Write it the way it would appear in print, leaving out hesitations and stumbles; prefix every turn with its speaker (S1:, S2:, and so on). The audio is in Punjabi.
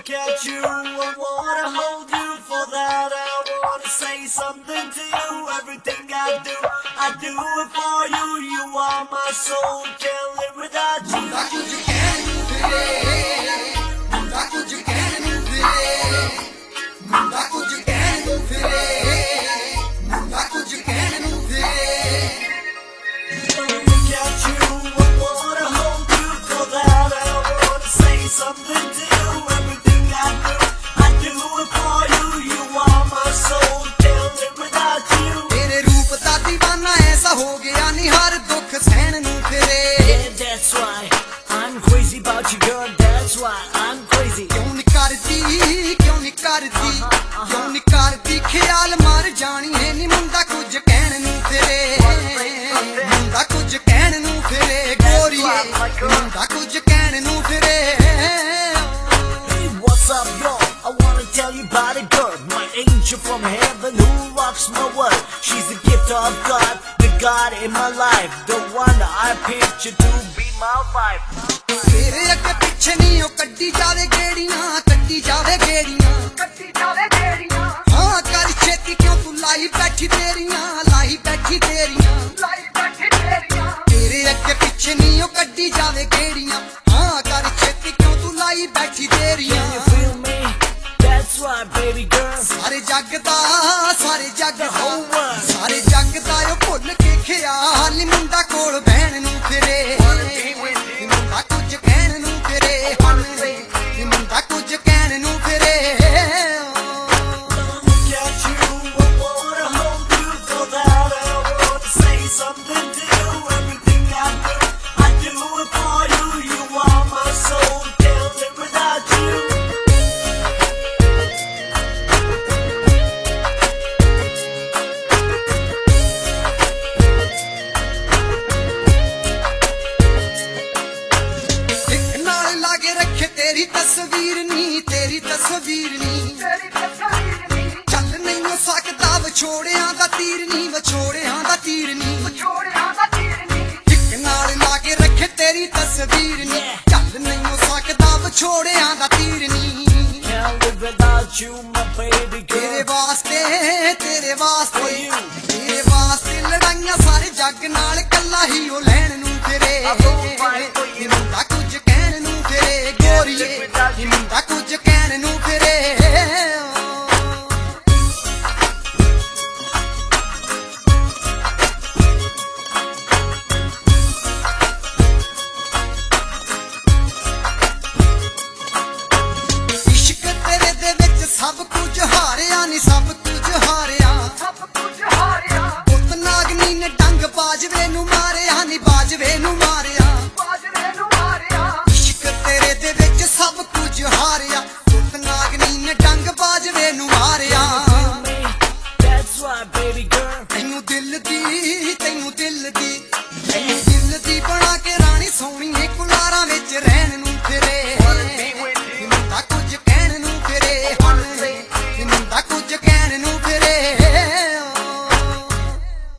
S1: look at you, I wanna hold you. For that I wanna say something to you. Everything I do it for you. You are my soul, can't live without you.
S2: Muੰਡਾ ਕੁਝ ਕਹਿਣ ਨੂੰ ਫਿਰੇ, ਮੁੰਡਾ ਕੁਝ ਕਹਿਣ ਨੂੰ ਫਿਰੇ, ਮੁੰਡਾ ਕੁਝ ਕਹਿਣ ਨੂੰ ਫਿਰੇ, ਮੁੰਡਾ ਕੁਝ ਕਹਿਣ ਨੂੰ ਫਿਰੇ।
S1: Look at you, I wanna hold you. For that I wanna say something to you. Everything I do it for you. You are my soul, can't live without you.
S2: ਤੇਰੇ ਰੂਪ ਦਾ دیਵਾਨਾ ਐਸਾ ਹੋ ਗਿਆ ਨੀ ਹਰ ਦੁੱਖ ਸਹਿਣ ਨੂੰ ਫਿਰੇ।
S1: Yeah, that's why I'm crazy about you, girl. That's why I'm crazy.
S2: ਕਿਉਂ ਨੀ ਕਰਦੀ, ਕਿਉਂ ਨੀ ਕਰਦੀ, ਕਿਉਂ ਨੀ ਕਰਦੀ ਖਿਆਲ ਮਰ ਜਾਣੀ ਹੈ ਨੀ ਮੁੰਡਾ ਕੁਝ ਕਹਿਣ ਨੂੰ ਫਿਰੇ, ਮੁੰਡਾ ਕੁਝ ਕਹਿਣ ਨੂੰ ਫਿਰੇ ਗੋਰੀਏ, ਮੁੰਡਾ ਕੁਝ ਕਹਿਣ ਨੂੰ ਫਿਰੇ।
S1: Hey, what's up, yo? I wanna tell you about a girl, my angel from heaven who rocks my world. She's the gift of God, the God in my life, the one that I picture to be my wife.
S2: ਤੇਰੇ ਅੱਗੇ ਪਿੱਛੇ ਨਹੀਂ ਉਹ ਕੱਢੀ ਜਾਵੇ ਗੇੜੀਆਂ, ਕੱਢੀ ਜਾਵੇ ਗੇੜੀਆਂ, ਕੱਢੀ ਜਾਵੇ ਗੇੜੀਆਂ। ਹਾਂ ਕਰ ਛੇਤੀ ਕਿਉਂ ਤੂੰ ਲਾਈ ਬੈਠੀ ਤੇਰੀਆਂ, ਲਾਈ ਬੈਠੀ ਤੇਰੀਆਂ, ਲਾਈ ਬੈਠੀ ਤੇਰੀਆਂ। ਤੇਰੇ ਅੱਗੇ ਪਿੱਛੇ ਨਹੀਂ ਉਹ ਕੱਢੀ ਜਾਵੇ ਗੇੜੀਆਂ, ਹਾਂ ਕਰ ਛੇਤੀ ਕਿਉਂ ਤੂੰ ਲਾਈ ਬੈਠੀ ਤੇਰੀਆਂ।
S1: Can you feel me? That's right, baby girl.
S2: ਸਾਰੇ ਜੱਗ ਦਾ, ਸਾਰੇ ਜੱਗ
S1: The
S2: ਦਾ,
S1: whole world.
S2: ਸਾਰੇ ਜੱਗ ਦਾ ਉਹ ਭੁੱਲ ਕੇ ਖਿਆਲ ਨੀ ਮੁੰਡਾ ਕੋਲ ਬਹਿਣ ਨੂੰ ਫਿਰੇ। ਮੁੰਡਾ ਕੁਝ ਕਹਿਣ ਨੂੰ ਫਿਰੇ, ਨੀ ਮੁੰਡਾ ਕੁਝ ਕਹਿਣ ਨੂੰ ਫਿਰੇ।
S1: Look at you, I wanna hold you. For that I wanna say something to you. Everything I do it for you. You are my soul, can't live without you.
S2: ਇੱਕ ਨਾਲ ਲਾਗੇ ਰੱਖੇ ਤੇਰੀ ਤਸਵੀਰ ਨੀ, ਤੇਰੀ ਤਸਵੀਰ ਨੀ, ਚੱਲ ਨਹੀਂ ਸਕਦਾ ਵਿਛੋੜਿਆਂ ਦਾ ਤੀਰ ਨੀ, ਵਿਛੋੜਿਆਂ ਦਾ ਤੀਰ ਨੀ, ਇੱਕ ਨਾਲ ਲਾਗੇ ਰੱਖੇ ਤੇਰੀ ਤਸਵੀਰ ਨੀ, ਚੱਲ ਨਹੀਂ ਸਕਦਾ ਵਿਛੋੜਿਆਂ ਦਾ ਤੀਰ ਨੀ।
S1: Can't live without you, my baby
S2: ਤੇਰੇ
S1: girl.
S2: ਵਾਸਤੇ, ਤੇਰੇ ਵਾਸਤੇ,
S1: For you.
S2: ਤੇਰੇ ਵਾਸਤੇ ਲੜਾਈਆਂ ਸਾਰੇ ਜੱਗ ਨਾਲ ਕੱਲਾ ਹੀ ਉਹ ਲੈਣ ਨੂੰ ਫਿਰੇ।
S1: I will fight for you.
S2: ਮੁੰਡਾ ਕੁਝ ਕਹਿਣ ਨੂੰ ਫਿਰੇ ਗੋਰੀਏ, ਮੁੰਡਾ ਕੁਝ ਕਹਿਣ ਨੂੰ ਫਿਰੇ।